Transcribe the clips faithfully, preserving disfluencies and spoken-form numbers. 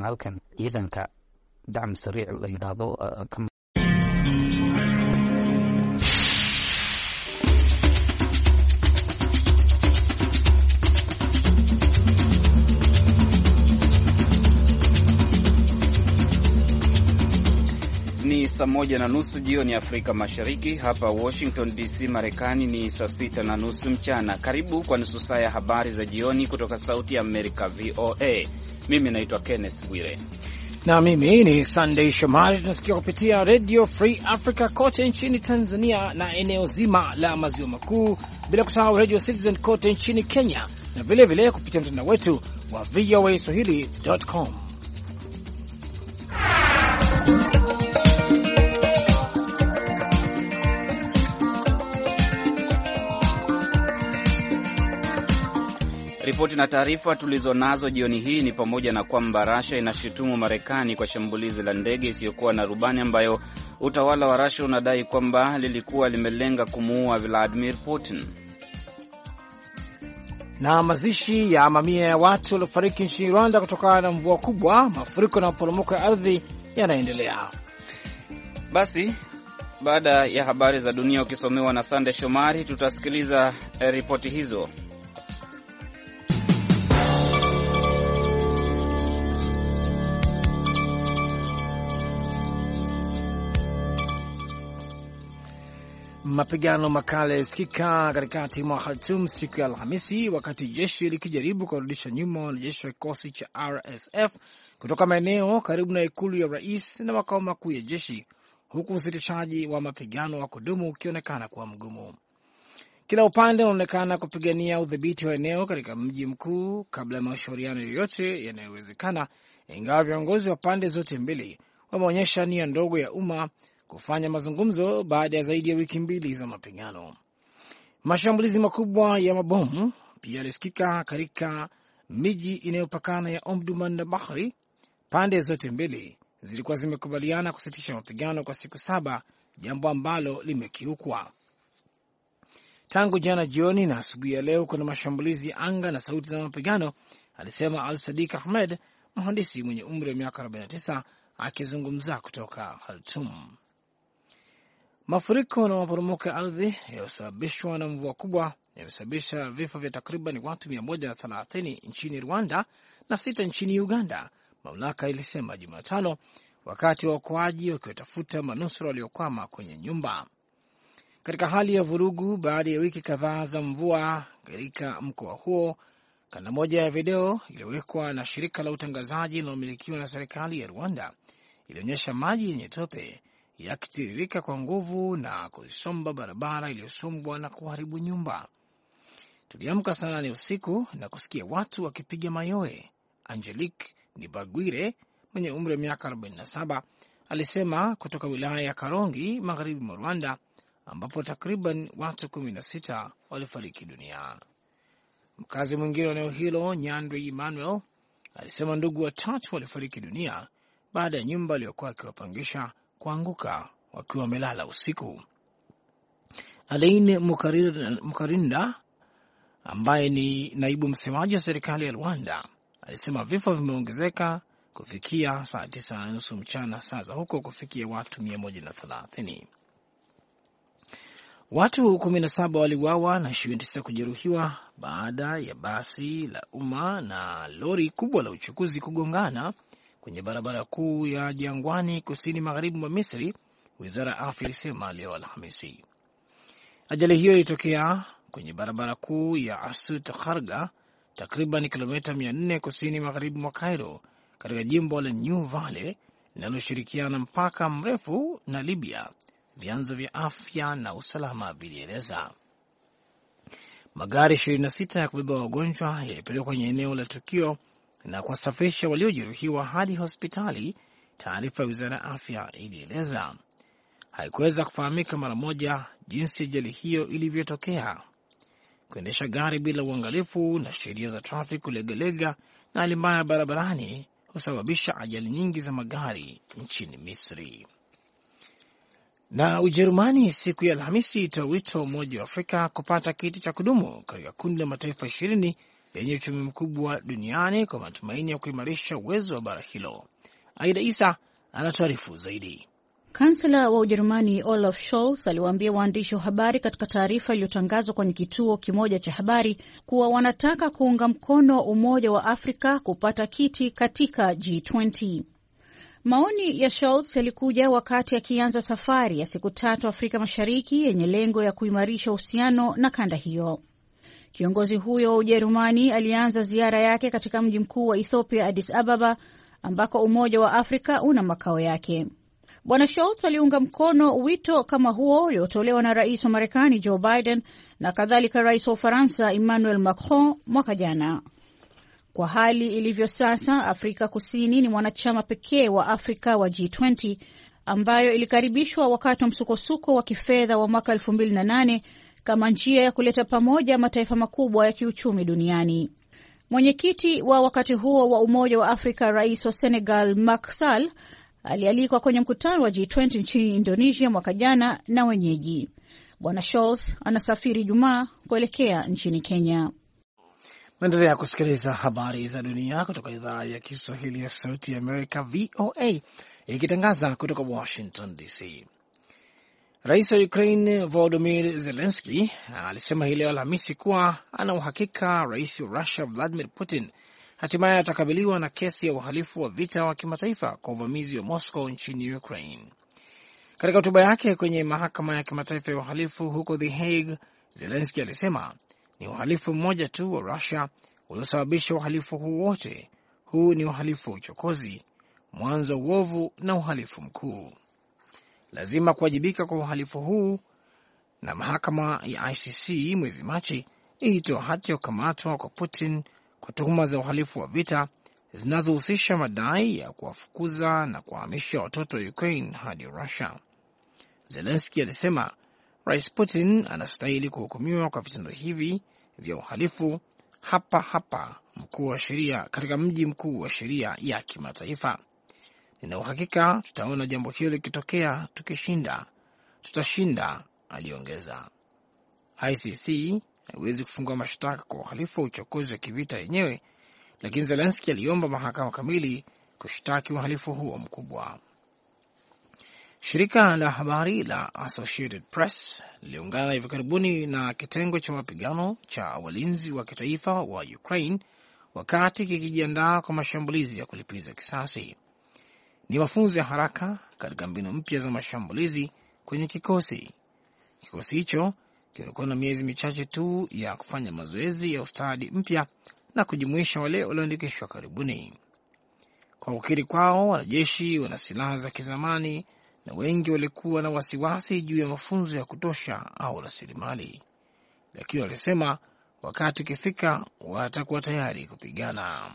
halkan ciidanka dacm sariic la yidhaahdo ka Ni saa moja na nusu jioni Afrika Mashariki. Hapa Washington D C Marekani ni saa sita na nusu mchana. Karibu kwa nusu saa ya habari za jioni kutoka Sauti ya Amerika V O A. Mimi naitwa Kenneth Bwire na mimi ni Sunday Shomari. Tunasikia kupitia Radio Free Africa kote nchini Tanzania na eneo zima la maziwa makuu, bila kusahau Radio Citizen kote nchini Kenya, na vile vile kupitia mtandao wetu wa V O A swahili dot com. Ripoti na taarifa tulizonazo jioni hii ni pamoja na kwamba Russia inashutumu Marekani kwa shambulizi la ndege isiyokuwa na rubani ambayo utawala wa Russia unadai kwamba lilikuwa limelenga kumuua Vladimir Putin. Na mazishi ya mamia ya watu waliofariki nchini Rwanda kutokana na mvua kubwa, mafuriko na maporomoko ya ardhi yanaendelea. Basi baada ya habari za dunia ukisomewa na Sande Shomari, tutasikiliza eh, ripoti hizo. Mapigano makali yasikika katikati mwa Khartoum siku ya Alhamisi wakati jeshi likijaribu kurudisha nyuma wanajeshi wa kikosi cha R S F kutoka maeneo karibu na ikulu ya rais na makao makuu ya jeshi, huku usitishaji wa mapigano wa kudumu ukionekana kuwa mgumu. Kila upande unaonekana kupigania udhibiti wa eneo katika mji mkuu kabla ya mashauriano yoyote yanayowezekana, ingawa viongozi wa pande zote mbili wameonyesha nia ndogo ya umma kufanya mazungumzo baada ya zaidi ya wiki mbili za mapigano. Mashambulizi makubwa ya mabomu pia yalisikika katika miji inayopakana ya Omdurman na Bahri. Pande zote mbili zilikuwa zimekubaliana kusitisha mapigano kwa siku saba, jambo ambalo limekiukwa. Tangu jana jioni na asubuhi ya leo kuna mashambulizi ya anga na sauti za mapigano, alisema Al-Sadiq Ahmed, mhandisi mwenye umri wa miaka arobaini na tisa, akizungumza kutoka Khartoum. Mafuriko na maporomoko ya ardhi yaliyosababishwa na mvua kubwa yamesababisha vifo vya takriban watu mia moja na thelathini nchini Rwanda na sita nchini Uganda, mamlaka ilisema Jumatano, wakati waokoaji wakiwatafuta manusura waliokwama kwenye nyumba. Katika hali ya vurugu baada ya wiki kadhaa za mvua katika mkoa huo, kanda moja ya video iliyowekwa na shirika la utangazaji linalomilikiwa na serikali ya Rwanda ilionyesha maji yenye tope yakitiririka kwa nguvu na kuisomba barabara iliyosombwa na kuharibu nyumba. Tuliamka saa nane usiku na kusikia watu wakipiga mayowe, Angelique Nibagwire mwenye umri wa miaka arobaini na saba alisema, kutoka wilaya ya Karongi magharibi mwa Rwanda, ambapo takriban watu kumi na sita walifariki dunia. Mkazi mwingine wa eneo hilo, Nyandwi Emmanuel, alisema ndugu watatu walifariki dunia baada ya nyumba aliyokuwa akiwapangisha kuanguka wakiwa wamelala usiku. Alain Mukarinda, ambaye ni naibu msemaji wa serikali ya Rwanda, alisema vifo vimeongezeka kufikia saa tisa na nusu mchana saa za huko kufikia watu mia moja na thelathini. Watu kumi na saba waliuawa na ishirini na tisa kujeruhiwa baada ya basi la umma na lori kubwa la uchukuzi kugongana kwenye barabara kuu ya Jangwani kusini magharibi mwa Misri, wizara ya afya ilisema leo Alhamisi. Ajali hiyo ilitokea kwenye barabara kuu ya Asut Kharga, takriban kilomita mia nne kusini magharibi mwa Cairo, katika jimbo la New Valley linaloshirikiana mpaka mrefu na Libya, vyanzo vya afya na usalama vilieleza. Magari ishirini na sita ya kubeba wagonjwa yalipelekwa kwenye eneo la tukio na kuwasafirisha waliojeruhiwa hadi hospitali, taarifa ya wizara ya afya ilieleza. Haikuweza kufahamika mara moja jinsi ajali hiyo ilivyotokea. Kuendesha gari bila uangalifu na sheria za trafiki kulegalega na hali mbaya barabarani husababisha ajali nyingi za magari nchini Misri. Na Ujerumani siku ya Alhamisi itoa wito Umoja wa Afrika kupata kiti cha kudumu katika kundi la mataifa ishirini lenye uchumi mkubwa duniani kwa matumaini ya kuimarisha uwezo wa bara hilo. Aida Isa anatuarifu zaidi. Kansela wa Ujerumani Olaf Scholz aliwaambia waandishi wa habari katika taarifa iliyotangazwa kwenye kituo kimoja cha habari kuwa wanataka kuunga mkono Umoja wa Afrika kupata kiti katika G twenty. Maoni ya Scholz yalikuja wakati akianza safari ya siku tatu Afrika Mashariki yenye lengo ya kuimarisha uhusiano na kanda hiyo. Kiongozi huyo wa Ujerumani alianza ziara yake katika mji mkuu wa Ethiopia, Addis Ababa, ambako Umoja wa Afrika una makao yake. Bwana Scholz aliunga mkono wito kama huo uliotolewa na rais wa Marekani Joe Biden na kadhalika rais wa Ufaransa Emmanuel Macron mwaka jana. Kwa hali ilivyo sasa, Afrika Kusini ni mwanachama pekee wa Afrika wa G twenty ambayo ilikaribishwa wakati wa msukosuko wa kifedha wa mwaka elfu mbili na nane kama njia ya kuleta pamoja mataifa makubwa ya kiuchumi duniani. Mwenyekiti wa wakati huo wa Umoja wa Afrika, rais wa Senegal Macky Sall, alialikwa kwenye mkutano wa G twenty nchini Indonesia mwaka jana na wenyeji. Bwana Scholz anasafiri Jumaa kuelekea nchini Kenya. Maendelea kusikiliza habari za dunia kutoka idhaa ya Kiswahili ya Sauti ya Amerika, V O A, ikitangaza kutoka Washington D C. Rais wa Ukraine Volodymyr Zelensky alisema hii leo Alhamisi kuwa ana uhakika rais wa Russia Vladimir Putin hatimaye atakabiliwa na kesi ya uhalifu wa vita wa kimataifa kwa uvamizi wa Moscow nchini Ukraine. Katika hotuba yake kwenye mahakama ya kimataifa ya uhalifu huko The Hague, Zelensky alisema ni uhalifu mmoja tu wa Russia uliosababisha uhalifu huu wote. Huu ni uhalifu wa uchokozi, mwanzo wa uovu na uhalifu mkuu. Lazima kuwajibika kwa uhalifu huu, na mahakama ya I C C mwezi Machi ilitoa hati ya kukamatwa kwa Putin kwa tuhuma za uhalifu wa vita zinazohusisha madai ya kuwafukuza na kuwahamisha watoto wa Ukraine hadi Russia. Zelensky alisema Rais Putin anastahili kuhukumiwa kwa vitendo hivi vya uhalifu hapa hapa mkuu wa sheria katika mji mkuu wa sheria ya kimataifa. Nina uhakika tutaona jambo hilo likitokea tukishinda. Tutashinda, aliongeza. I C C haiwezi kufungua mashtaka kwa uhalifu wa uchokozi wa kivita yenyewe, lakini Zelensky aliomba mahakama kamili kushtaki uhalifu huo mkubwa. Shirika la habari la Associated Press liliungana hivi karibuni na kitengo cha mapigano cha walinzi wa kitaifa wa Ukraine wakati kikijiandaa kwa mashambulizi ya kulipiza kisasi. Ni mafunzo ya haraka katika mbinu mpya za mashambulizi kwenye kikosi. Kikosi hicho kimekuwa na miezi michache tu ya kufanya mazoezi ya ustadi mpya na kujumuisha wale walioandikishwa karibuni. Kwa kukiri kwao, wanajeshi wana silaha za kizamani na wengi walikuwa na wasiwasi juu ya mafunzo ya kutosha au rasilimali, lakini walisema wakati ukifika watakuwa tayari kupigana.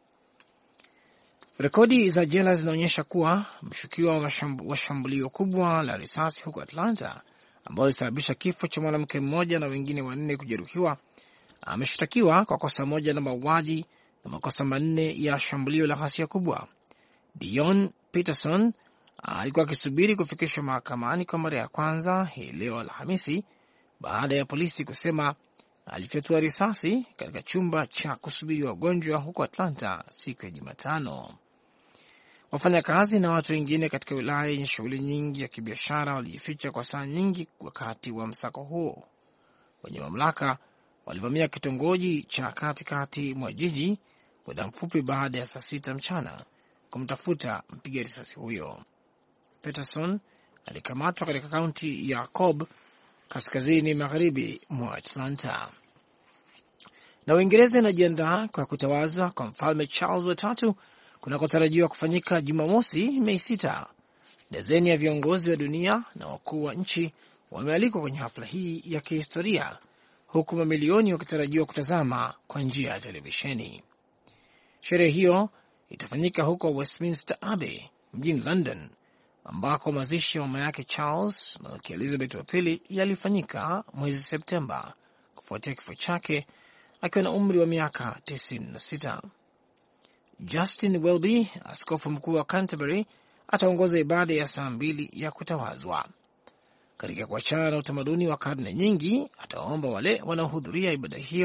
Rekodi za jela zinaonyesha kuwa mshukiwa wa shambulio kubwa la risasi huko Atlanta ambao ilisababisha kifo cha mwanamke mmoja na wengine wanne kujeruhiwa ameshtakiwa kwa kosa moja la mauaji na makosa manne ya shambulio la ghasia kubwa. Dion Peterson alikuwa akisubiri kufikishwa mahakamani kwa mara ya kwanza hii leo Alhamisi baada ya polisi kusema alifyatua risasi katika chumba cha kusubiri wagonjwa huko Atlanta siku ya Jumatano. Wafanyakazi na watu wengine katika wilaya yenye shughuli nyingi ya kibiashara walijificha kwa saa nyingi wakati wa msako huo. Wenye mamlaka walivamia kitongoji cha katikati mwa jiji muda mfupi baada ya saa sita mchana kumtafuta mpiga risasi huyo. Peterson alikamatwa katika kaunti ya Cobb kaskazini magharibi mwa Atlanta. Na Uingereza inajiandaa kwa kutawazwa kwa mfalme Charles wa tatu kunakotarajiwa kufanyika Jumamosi Mei sita. Dazeni ya viongozi wa dunia na wakuu wa nchi wamealikwa kwenye hafla hii ya kihistoria, huku mamilioni wakitarajiwa kutazama kwa njia ya televisheni. Sherehe hiyo itafanyika huko Westminster Abbey mjini London, ambako mazishi ya mama yake Charles, Malkia Elizabeth wa pili, yalifanyika mwezi Septemba kufuatia kifo chake akiwa na umri wa miaka tisini na sita. Justin Welby, askofu mkuu wa Canterbury, ataongoza ibada ya saa mbili ya kutawazwa. Katika kuachana na utamaduni wa karne nyingi, atawaomba wale wanaohudhuria ibada hiyo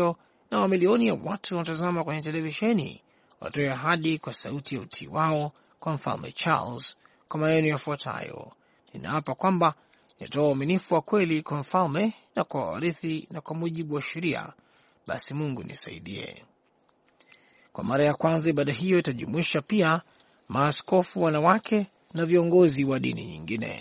na mamilioni ya watu wanaotazama kwenye televisheni watoe ahadi kwa sauti ya utii wao kwa Mfalme Charles kwa maneno yafuatayo: ninaapa kwamba nitatoa uaminifu wa kweli kwa mfalme na kwa warithi na kwa mujibu wa sheria, basi Mungu nisaidie. Kwa mara ya kwanza ibada hiyo itajumuisha pia maaskofu wanawake na viongozi wa dini nyingine.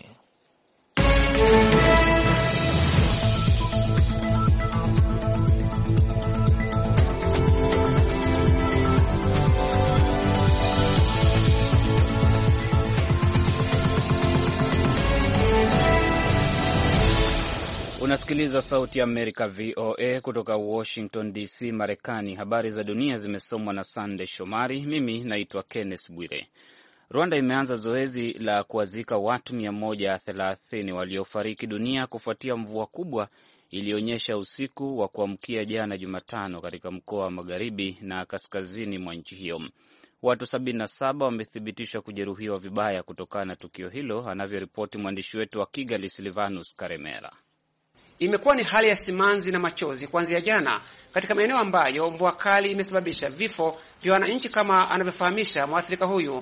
Unasikiliza Sauti ya Amerika V O A kutoka Washington D C, Marekani. Habari za dunia zimesomwa na Sande Shomari. Mimi naitwa Kenneth Bwire. Rwanda imeanza zoezi la kuwazika watu mia moja thelathini waliofariki dunia kufuatia mvua kubwa ilionyesha usiku wa kuamkia jana Jumatano katika mkoa wa magharibi na kaskazini mwa nchi hiyo. Watu sabini na saba wamethibitishwa kujeruhiwa vibaya kutokana na tukio hilo, anavyoripoti mwandishi wetu wa Kigali Silvanus Karemera. Imekuwa ni hali ya simanzi na machozi kuanzia jana katika maeneo ambayo mvua kali imesababisha vifo vya wananchi, kama anavyofahamisha mwathirika huyu.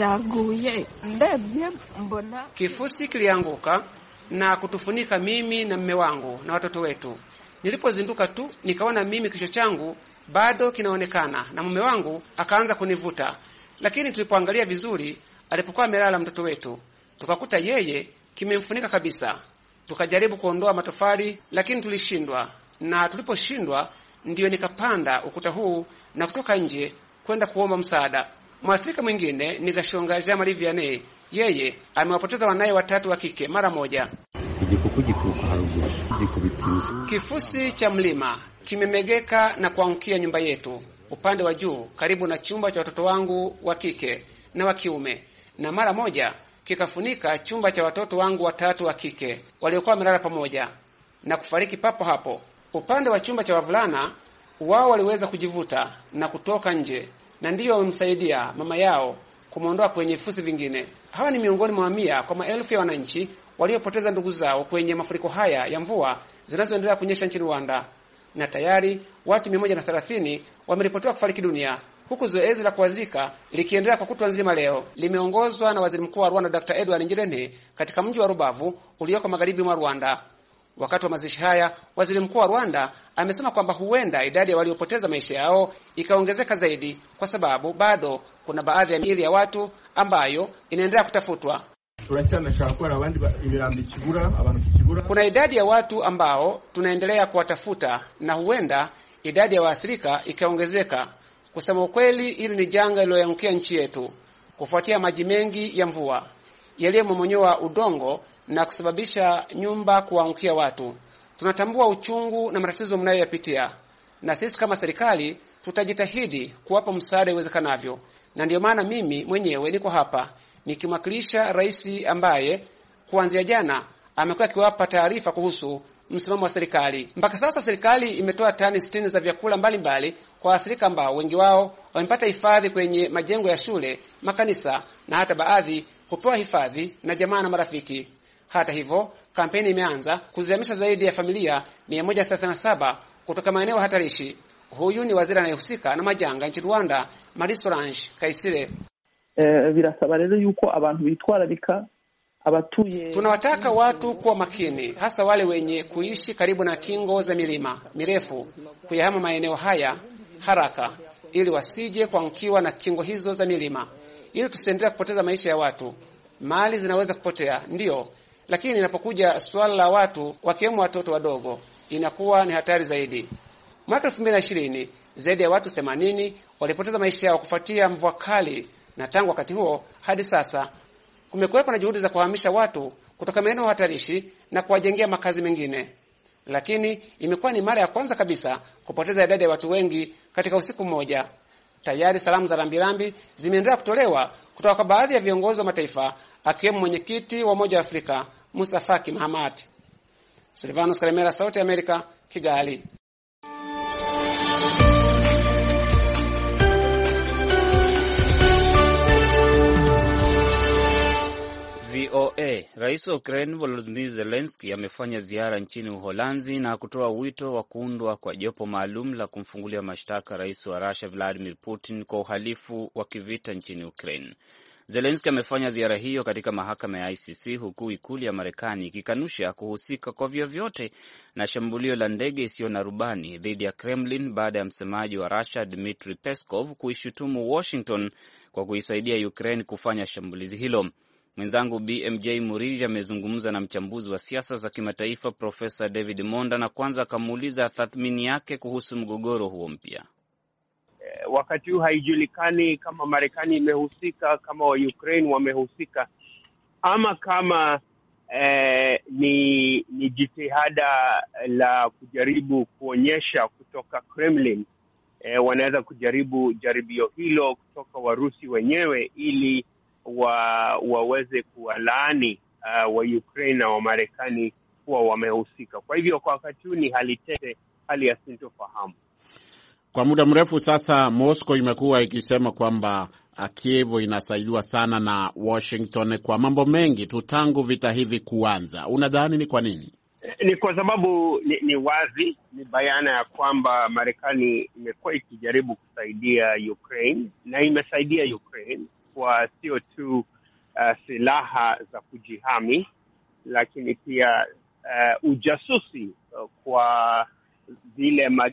Kifusi kilianguka na kutufunika mimi na mme wangu na watoto wetu. Nilipozinduka tu nikaona mimi kichwa changu bado kinaonekana na mume wangu akaanza kunivuta, lakini tulipoangalia vizuri alipokuwa amelala mtoto wetu tukakuta yeye kimemfunika kabisa. Tukajaribu kuondoa matofali lakini tulishindwa, na tuliposhindwa ndiyo nikapanda ukuta huu na kutoka nje kwenda kuomba msaada. Mwathirika mwingine ni Gashonga Jean-Marie Vianney, yeye amewapoteza wanaye watatu wa kike mara moja. Kifusi cha mlima kimemegeka na kuangukia nyumba yetu upande wa juu karibu na chumba cha watoto wangu wa kike na wa kiume, na mara moja kikafunika chumba cha watoto wangu watatu wa kike waliokuwa wamelala pamoja na kufariki papo hapo. Upande wa chumba cha wavulana, wao waliweza kujivuta na kutoka nje, na ndiyo wamemsaidia mama yao kumwondoa kwenye vifusi vingine. Hawa ni miongoni mwa mamia kwa maelfu ya wananchi waliopoteza ndugu zao kwenye mafuriko haya ya mvua zinazoendelea kunyesha nchini Rwanda, na tayari watu mia moja thelathini wameripotiwa kufariki dunia, huku zoezi la kuwazika likiendelea kwa kutwa nzima leo. Limeongozwa na Waziri Mkuu wa Rwanda Daktari Edward Ngirente katika mji wa Rubavu ulioko magharibi mwa Rwanda. Wakati wa mazishi haya, Waziri Mkuu wa Rwanda amesema kwamba huenda idadi ya waliopoteza maisha yao ikaongezeka zaidi, kwa sababu bado kuna baadhi ya miili ya watu ambayo inaendelea kutafutwa. Kuna idadi ya watu ambao tunaendelea kuwatafuta na huenda idadi ya waathirika ikaongezeka. Kusema ukweli, hili ni janga liloangukia nchi yetu kufuatia maji mengi ya mvua yaliyomomonyoa udongo na kusababisha nyumba kuangukia watu. Tunatambua uchungu na matatizo mnayoyapitia, na sisi kama serikali tutajitahidi kuwapa msaada iwezekanavyo. Na ndiyo maana mimi mwenyewe niko hapa nikimwakilisha rais ambaye kuanzia jana amekuwa akiwapa taarifa kuhusu msimamo wa serikali. Mpaka sasa serikali imetoa tani sitini za vyakula mbalimbali mbali kwa waathirika ambao wengi wao wamepata hifadhi kwenye majengo ya shule, makanisa na hata baadhi kupewa hifadhi na jamaa na marafiki. Hata hivyo, kampeni imeanza kuzihamisha zaidi ya familia mia moja thelathini na saba kutoka maeneo hatarishi. Huyu ni waziri anayehusika na majanga nchini Rwanda, Marie Solange Kayisire. Eh, birasaba rero yuko abantu bitwararika abatuye. Tunawataka watu kuwa makini, hasa wale wenye kuishi karibu na kingo za milima mirefu, kuyahama maeneo haya haraka ili wasije kuangukiwa na kingo hizo za milima, ili tusiendelee kupoteza maisha ya watu. Mali zinaweza kupotea, ndiyo, lakini inapokuja swala la watu wakiwemo watoto wadogo inakuwa ni hatari zaidi. Mwaka elfu mbili na ishirini zaidi ya watu themanini walipoteza maisha yao kufuatia mvua kali, na tangu wakati huo hadi sasa kumekuwepo na juhudi za kuhamisha watu kutoka maeneo hatarishi na kuwajengea makazi mengine, lakini imekuwa ni mara ya kwanza kabisa kupoteza idadi ya watu wengi katika usiku mmoja. Tayari salamu za rambirambi zimeendelea kutolewa kutoka kwa baadhi ya viongozi wa mataifa, akiwemo mwenyekiti wa Umoja wa Afrika Musa Faki Mahamat. Silvanus Karemera, Sauti ya Amerika, Kigali. V O O A. Rais wa Ukraine Volodymyr Zelensky amefanya ziara nchini Uholanzi na kutoa wito wa kuundwa kwa jopo maalum la kumfungulia mashtaka rais wa Russia Vladimir Putin kwa uhalifu wa kivita nchini Ukraine. Zelensky amefanya ziara hiyo katika mahakama ya I C C huku ikulu ya Marekani ikikanusha kuhusika kwa vyovyote na shambulio la ndege isiyo na rubani dhidi ya Kremlin baada ya msemaji wa Russia Dmitry Peskov kuishutumu Washington kwa kuisaidia Ukraine kufanya shambulizi hilo. Mwenzangu B M J Muridhi amezungumza na mchambuzi wa siasa za kimataifa Profesa David Monda na kwanza akamuuliza tathmini yake kuhusu mgogoro huo mpya. Wakati huu haijulikani kama Marekani imehusika, kama wa Ukraine wamehusika, ama kama eh, ni, ni jitihada la kujaribu kuonyesha kutoka Kremlin. Eh, wanaweza kujaribu jaribio hilo kutoka Warusi wenyewe ili wa, waweze kuwalaani uh, wa Ukraine na wa Marekani kuwa wamehusika. Kwa hivyo kwa wakati huu ni hali tete, hali ya sintofahamu. Kwa muda mrefu sasa Moscow imekuwa ikisema kwamba Kiev inasaidiwa sana na Washington kwa mambo mengi tu tangu vita hivi kuanza. Unadhani ni kwa nini? Ni kwa sababu ni, ni wazi, ni bayana ya kwamba Marekani imekuwa ikijaribu kusaidia Ukraine na imesaidia Ukraine kwa sio tu uh, silaha za kujihami, lakini pia uh, ujasusi uh, kwa vile uh,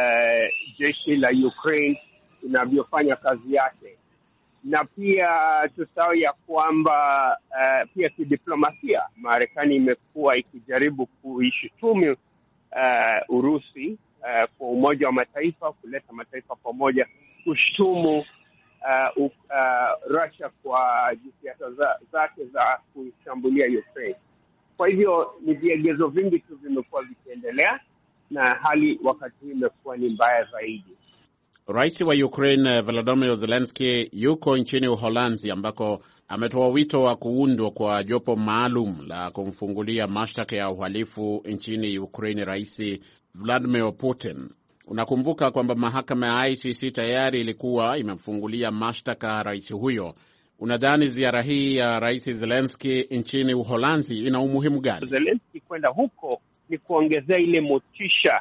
jeshi la Ukraine inavyofanya kazi yake, na pia tusahau ya kwamba uh, pia kidiplomasia Marekani imekuwa ikijaribu kuishutumu uh, Urusi uh, kwa Umoja wa Mataifa, kuleta mataifa pamoja kushutumu uh, uh, Russia kwa jitihada za, zake za kushambulia Ukraine. Kwa hivyo ni viegezo vingi tu vimekuwa vikiendelea na hali wakati huu imekuwa ni mbaya zaidi. Rais wa Ukraine Volodymyr Zelensky yuko nchini Uholanzi ambako ametoa wito wa kuundwa kwa jopo maalum la kumfungulia mashtaka ya uhalifu nchini Ukraine Rais Vladimir Putin. Unakumbuka kwamba mahakama ya I C C tayari ilikuwa imemfungulia mashtaka rais huyo. Unadhani ziara hii ya Rais Zelensky nchini Uholanzi ina umuhimu gani? Zelensky kwenda huko ni kuongezea ile motisha,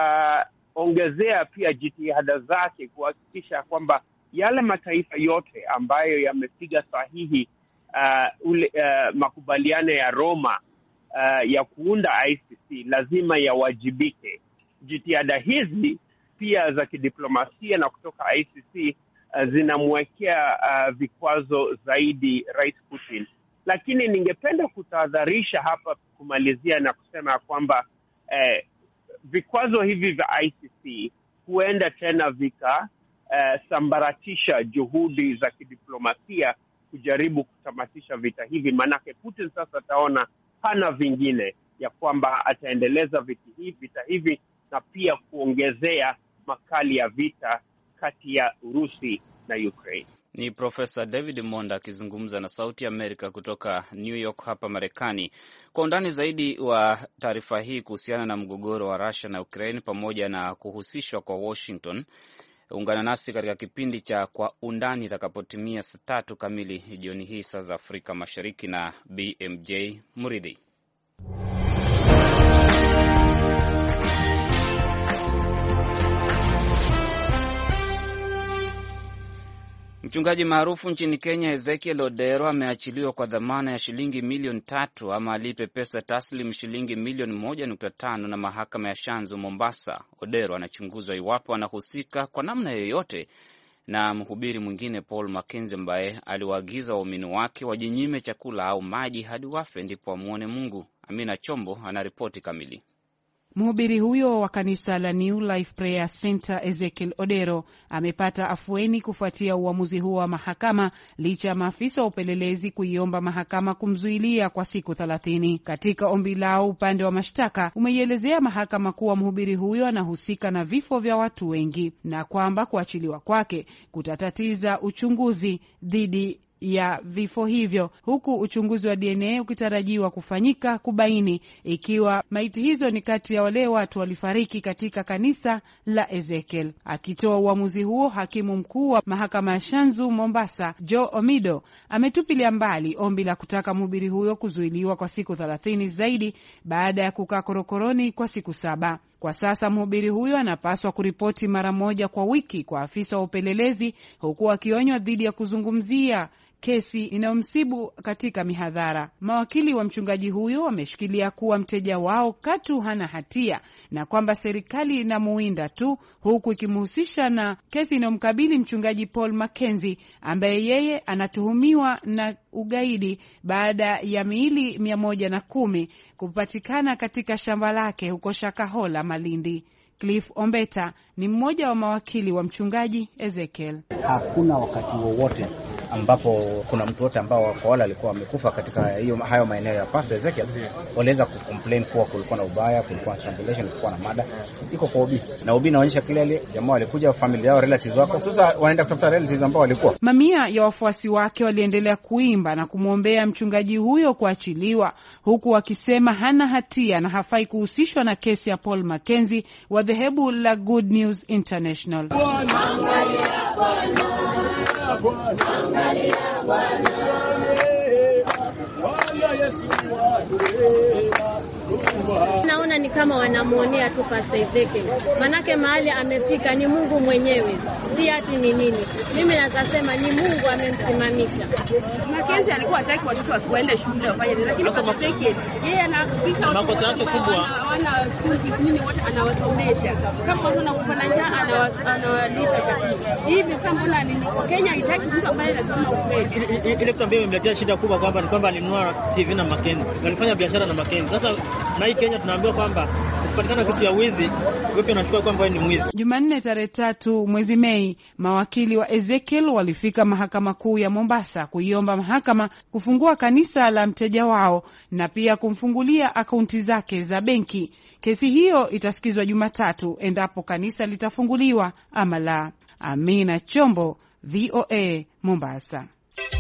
itaongezea pia jitihada zake kuhakikisha kwamba yale mataifa yote ambayo yamepiga sahihi uh, ule uh, makubaliano ya Roma uh, ya kuunda I C C lazima yawajibike. Jitihada hizi pia za kidiplomasia na kutoka I C C uh, zinamwekea uh, vikwazo zaidi Rais Putin. Lakini ningependa kutahadharisha hapa kumalizia na kusema kwamba eh, vikwazo hivi vya I C C huenda tena vika eh, sambaratisha juhudi za kidiplomasia kujaribu kutamatisha vita hivi. Manake Putin sasa ataona hana vingine ya kwamba ataendeleza vita hivi, vita hivi na pia kuongezea makali ya vita kati ya Urusi na Ukraine. Ni Profesa David Monda akizungumza na Sauti ya Amerika kutoka New York hapa Marekani. Kwa undani zaidi wa taarifa hii kuhusiana na mgogoro wa Russia na Ukraine pamoja na kuhusishwa kwa Washington, ungana nasi katika kipindi cha Kwa Undani itakapotimia saa tatu kamili jioni hii saa za Afrika Mashariki na B M J Muridhi. Mchungaji maarufu nchini Kenya Ezekiel Odero ameachiliwa kwa dhamana ya shilingi milioni tatu ama alipe pesa taslim shilingi milioni moja nukta tano na mahakama ya Shanzu Mombasa. Odero anachunguzwa iwapo anahusika kwa namna yoyote na mhubiri mwingine Paul Mackenzie ambaye aliwaagiza waumini wake wajinyime chakula au maji hadi wafe ndipo amuone Mungu. Amina Chombo anaripoti kamili. Mhubiri huyo wa kanisa la New Life Prayer Center Ezekiel Odero amepata afueni kufuatia uamuzi huo wa mahakama licha ya maafisa wa upelelezi kuiomba mahakama kumzuilia kwa siku thelathini. Katika ombi lao, upande wa mashtaka umeielezea mahakama kuwa mhubiri huyo anahusika na vifo vya watu wengi na kwamba kuachiliwa kwake kutatatiza uchunguzi dhidi ya vifo hivyo, huku uchunguzi wa D N A ukitarajiwa kufanyika kubaini ikiwa maiti hizo ni kati ya wale watu walifariki katika kanisa la Ezekiel. Akitoa uamuzi huo, hakimu mkuu wa mahakama ya Shanzu Mombasa, Joe Omido, ametupilia mbali ombi la kutaka mhubiri huyo kuzuiliwa kwa siku thelathini zaidi baada ya kukaa korokoroni kwa siku saba. Kwa sasa mhubiri huyo anapaswa kuripoti mara moja kwa wiki kwa afisa wa upelelezi, huku akionywa dhidi ya kuzungumzia kesi inayomsibu katika mihadhara. Mawakili wa mchungaji huyo wameshikilia kuwa mteja wao katu hana hatia na kwamba serikali inamuinda tu, huku ikimhusisha na kesi inayomkabili mchungaji Paul Mackenzie ambaye yeye anatuhumiwa na ugaidi baada ya miili mia moja na kumi kupatikana katika shamba lake huko Shakahola, Malindi. Cliff Ombeta ni mmoja wa mawakili wa mchungaji Ezekiel. Hakuna wakati wowote ambapo kuna mtu wote ambao kwa wale alikuwa amekufa katika hiyo hayo maeneo ya Pastor Ezekiel waliweza kucomplain kuwa kulikuwa na ubaya, kulikuwa na strangulation, kulikuwa na mada. Iko kwa ubi. Na ubi inaonyesha clearly jamaa walikuja, familia yao, relatives wako. Sasa wanaenda kutafuta relatives ambao walikuwa. Mamia ya wafuasi wake waliendelea kuimba na kumwombea mchungaji huyo kuachiliwa, huku wakisema hana hatia na hafai kuhusishwa na kesi ya Paul Mackenzie wa dhehebu la Good News International. Naona ni kama wanamuonea tu Pastor Ezekiel. Manake mahali amefika ni Mungu mwenyewe, si ati ni nini. Mimi nasema ni Mungu amemsimamisha. Mackenzie alikuwa hataki watoto wasiende shule wafanye, lakini kama Ezekiel yeye anahakikisha watoto wake kubwa wana school fees nini wote anawasomesha. Kama kuna kupana njaa anawalisha chakula. Hivi sasa mbona ni Kenya haitaki mtu ambaye anasoma ukweli? Ile kitu ambayo imemletea shida kubwa kwamba ni kwamba alinunua T V na Mackenzie. Walifanya biashara na Mackenzie. Sasa na hii Kenya tunaambiwa kwamba kupatikana kitu ya wizi, wote wanachukua kwamba ni mwizi. Jumanne tarehe tatu mwezi Mei, mawakili wa Ezekiel walifika mahakama kuu ya Mombasa kuiomba mahakama kufungua kanisa la mteja wao na pia kumfungulia akaunti zake za benki. Kesi hiyo itasikizwa Jumatatu endapo kanisa litafunguliwa ama la. Amina Chombo, V O A, Mombasa.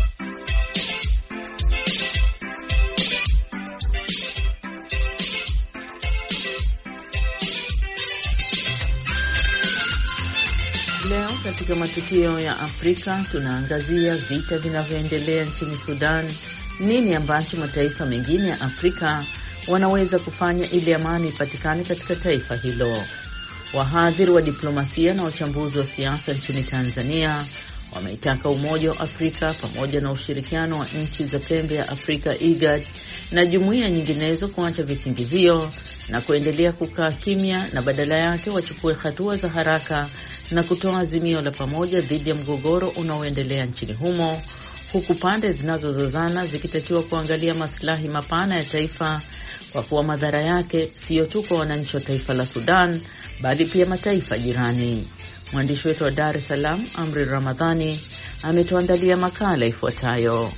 Leo katika matukio ya Afrika tunaangazia vita vinavyoendelea nchini Sudan. Nini ambacho mataifa mengine ya Afrika wanaweza kufanya ili amani ipatikane katika taifa hilo? Wahadhiri wa diplomasia na wachambuzi wa siasa nchini Tanzania wameitaka Umoja wa Afrika pamoja na ushirikiano wa nchi za pembe ya Afrika I G A D na jumuiya nyinginezo kuacha visingizio na kuendelea kukaa kimya na badala yake wachukue hatua za haraka na kutoa azimio la pamoja dhidi ya mgogoro unaoendelea nchini humo, huku pande zinazozozana zikitakiwa kuangalia maslahi mapana ya taifa, kwa kuwa madhara yake sio tu kwa wananchi wa taifa la Sudan bali pia mataifa jirani. Mwandishi wetu wa Dar es Salaam, Amri Ramadhani, ametuandalia makala ifuatayo.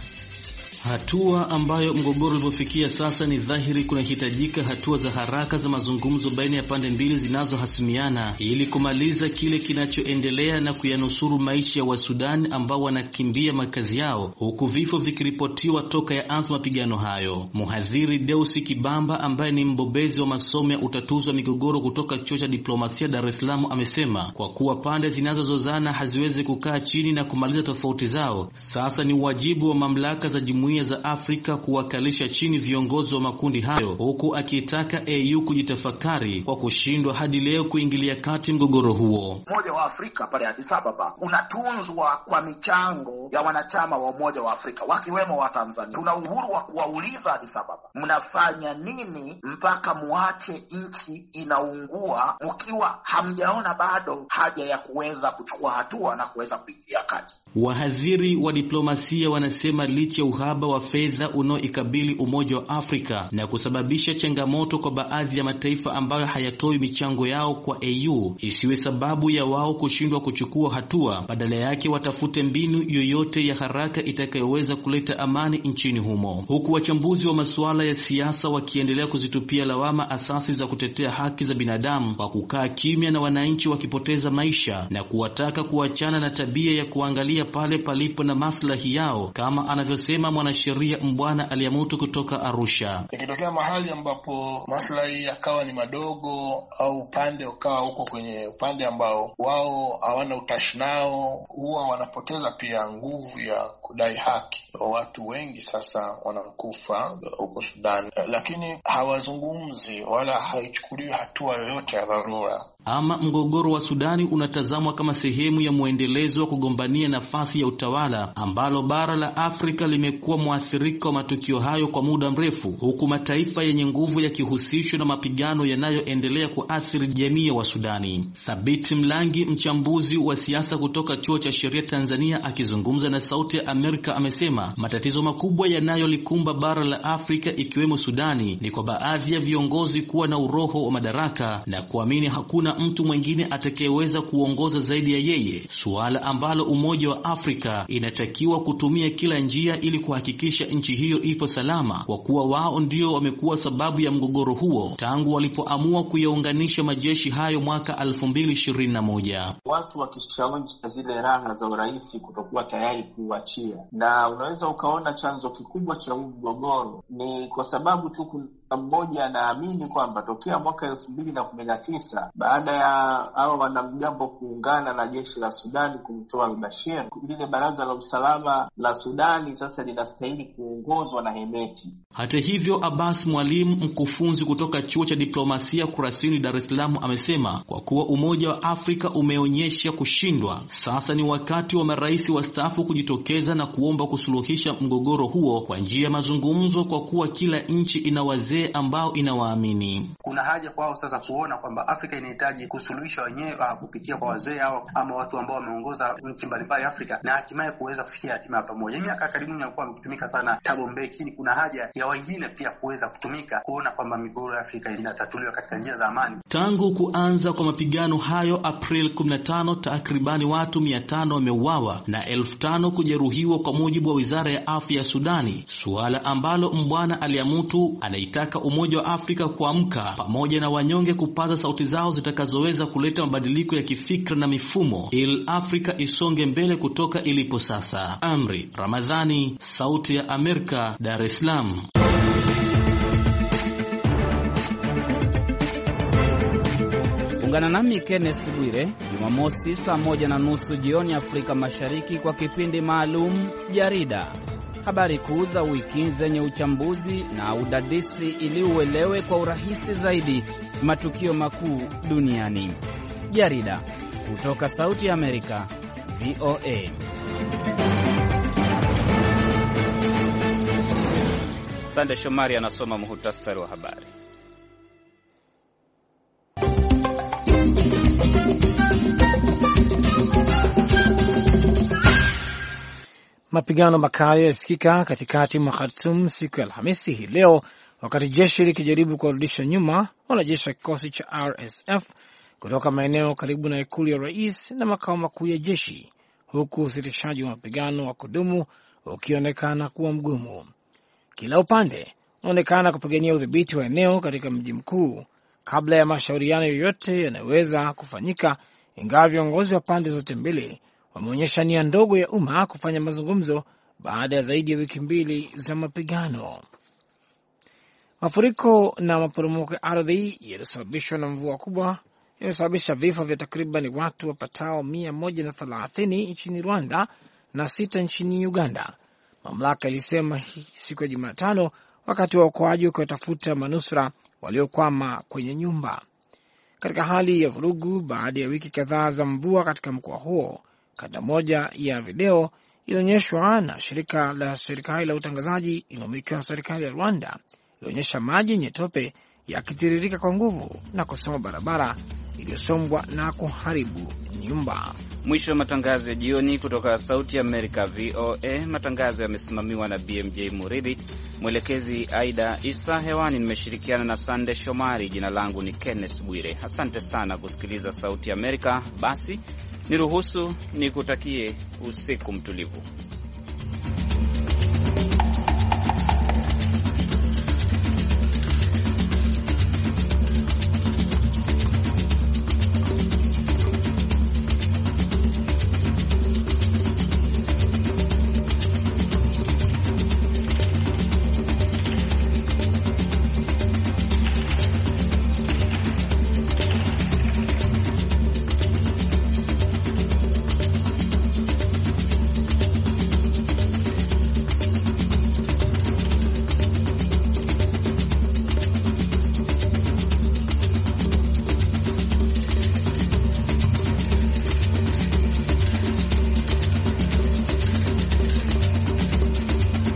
Hatua ambayo mgogoro ulivyofikia sasa, ni dhahiri kunahitajika hatua za haraka za mazungumzo baina ya pande mbili zinazohasimiana ili kumaliza kile kinachoendelea na kuyanusuru maisha ya Wasudan ambao wanakimbia makazi yao, huku vifo vikiripotiwa toka ya anza mapigano hayo. Mhadhiri Deusi Kibamba ambaye ni mbobezi wa masomo ya utatuzi wa migogoro kutoka chuo cha diplomasia Dar es Salaam amesema kwa kuwa pande zinazozozana haziwezi kukaa chini na kumaliza tofauti zao, sasa ni wajibu wa mamlaka za jumuiya za Afrika kuwakalisha chini viongozi wa makundi hayo, huku akitaka A U kujitafakari kwa kushindwa hadi leo kuingilia kati mgogoro huo. Umoja wa Afrika pale Addis Ababa unatunzwa kwa michango ya wanachama wa Umoja wa Afrika wakiwemo wa Tanzania. Tuna uhuru wa kuwauliza Addis Ababa, mnafanya nini mpaka muache nchi inaungua mkiwa hamjaona bado haja ya kuweza kuchukua hatua na kuweza kuingilia kati? Wahadhiri wa diplomasia wanasema licha ya uhaba uhaba wa fedha unaoikabili Umoja wa Afrika na kusababisha changamoto kwa baadhi ya mataifa ambayo hayatoi michango yao kwa A U isiwe sababu ya wao kushindwa kuchukua hatua. Badala yake watafute mbinu yoyote ya haraka itakayoweza kuleta amani nchini humo, huku wachambuzi wa masuala ya siasa wakiendelea kuzitupia lawama asasi za kutetea haki za binadamu kwa kukaa kimya na wananchi wakipoteza maisha, na kuwataka kuachana na tabia ya kuangalia pale palipo na maslahi yao, kama anavyosema mwanasheria Mbwana Aliamutu kutoka Arusha. Ikitokea mahali ambapo maslahi yakawa ni madogo au upande ukawa huko kwenye upande ambao wao hawana utashi nao, huwa wanapoteza pia nguvu ya kudai haki. Watu wengi sasa wanakufa huko Sudan, lakini hawazungumzi wala haichukuliwi hatua yoyote ya dharura. Ama mgogoro wa Sudani unatazamwa kama sehemu ya muendelezo wa kugombania nafasi ya utawala ambalo bara la Afrika limekuwa mwathirika wa matukio hayo kwa muda mrefu, huku mataifa yenye nguvu yakihusishwa na mapigano yanayoendelea kuathiri jamii wa Sudani. Thabiti Mlangi, mchambuzi wa siasa kutoka Chuo cha Sheria Tanzania, akizungumza na Sauti ya Amerika, amesema matatizo makubwa yanayolikumba bara la Afrika ikiwemo Sudani ni kwa baadhi ya viongozi kuwa na uroho wa madaraka na kuamini hakuna mtu mwingine atakayeweza kuongoza zaidi ya yeye, suala ambalo Umoja wa Afrika inatakiwa kutumia kila njia ili kuhakikisha nchi hiyo ipo salama, kwa kuwa wao ndio wamekuwa sababu ya mgogoro huo tangu walipoamua kuyaunganisha majeshi hayo mwaka elfu mbili ishirini na moja. Watu wakishaonja zile raha za urais kutokuwa tayari kuachia, na unaweza ukaona chanzo kikubwa cha mgogoro ni kwa sababu tu mmoja anaamini kwamba tokea mwaka elfu mbili na kumi na tisa baada ya hao wanamgambo kuungana na jeshi la Sudani kumtoa al-Bashir, lile baraza la usalama la Sudani sasa linastahili kuongozwa na Hemeti. Hata hivyo, Abbas Mwalimu, mkufunzi kutoka Chuo cha Diplomasia Kurasini, Dar es Salaam, amesema kwa kuwa Umoja wa Afrika umeonyesha kushindwa, sasa ni wakati wa marais wastaafu kujitokeza na kuomba kusuluhisha mgogoro huo kwa njia ya mazungumzo, kwa kuwa kila nchi ina wazee ambao inawaamini. Kuna haja kwao sasa kuona kwamba Afrika inahitaji kusuluhisha wenyewe kupitia kwa wazee hao ama watu ambao wameongoza nchi mbalimbali Afrika, na hatimaye kuweza kufikia hatima ya pamoja. Miaka karibuni imekuwa ikitumika sana Thabo Mbeki, ni kuna haja ya wengine pia kuweza kutumika kuona kwamba migogoro ya Afrika inatatuliwa katika njia za amani. Tangu kuanza kwa mapigano hayo April kumi na tano, takribani watu mia tano wameuawa na elfu tano kujeruhiwa kwa mujibu wa Wizara ya Afya ya Sudani, suala ambalo Mbwana Aliamutu anaitaka Umoja wa Afrika kuamka pamoja na wanyonge kupaza sauti zao zitakazoweza kuleta mabadiliko ya kifikra na mifumo ili Afrika isonge mbele kutoka ilipo sasa. Amri Ramadhani, Sauti ya Amerika, Dar es Salaam. Ungana nami Kenneth Bwire Jumamosi saa moja na nusu jioni Afrika Mashariki kwa kipindi maalum Jarida. Habari kuu za wiki zenye uchambuzi na udadisi ili uelewe kwa urahisi zaidi matukio makuu duniani. Jarida kutoka Sauti ya Amerika, V O A. Sande Shomari anasoma muhtasari wa habari. Mapigano makali yasikika katikati mwa Khartoum siku ya Alhamisi hii leo, wakati jeshi likijaribu kurudisha nyuma wanajeshi wa kikosi cha R S F kutoka maeneo karibu na ikulu ya rais na makao makuu ya jeshi, huku usitishaji wa mapigano wa kudumu ukionekana kuwa mgumu. Kila upande unaonekana kupigania udhibiti wa eneo katika mji mkuu kabla ya mashauriano yoyote yanayoweza kufanyika, ingawa viongozi wa pande zote mbili wameonyesha nia ndogo ya umma kufanya mazungumzo baada ya zaidi ya wiki mbili za mapigano. Mafuriko na maporomoko ya ardhi yalisababishwa na mvua kubwa yalisababisha vifo vya takriban watu wapatao mia moja na thelathini nchini Rwanda na sita nchini Uganda, mamlaka ilisema siku ya Jumatano, wakati wa uokoaji ukiwatafuta manusura waliokwama kwenye nyumba. Katika hali ya vurugu baada ya wiki kadhaa za mvua katika mkoa huo, kanda moja ya video ilionyeshwa na shirika la serikali la utangazaji iliyomilikiwa na serikali ya Rwanda ilionyesha maji yenye tope yakitiririka kwa nguvu na kusoma barabara iliyosombwa na kuharibu nyumba. Mwisho wa matangazo ya jioni kutoka Sauti ya Amerika V O A. Matangazo yamesimamiwa na B M J Muridhi, mwelekezi Aida Isa. Hewani nimeshirikiana na Sande Shomari. Jina langu ni Kenneth Bwire. Asante sana kusikiliza Sauti ya Amerika. Basi niruhusu nikutakie usiku mtulivu.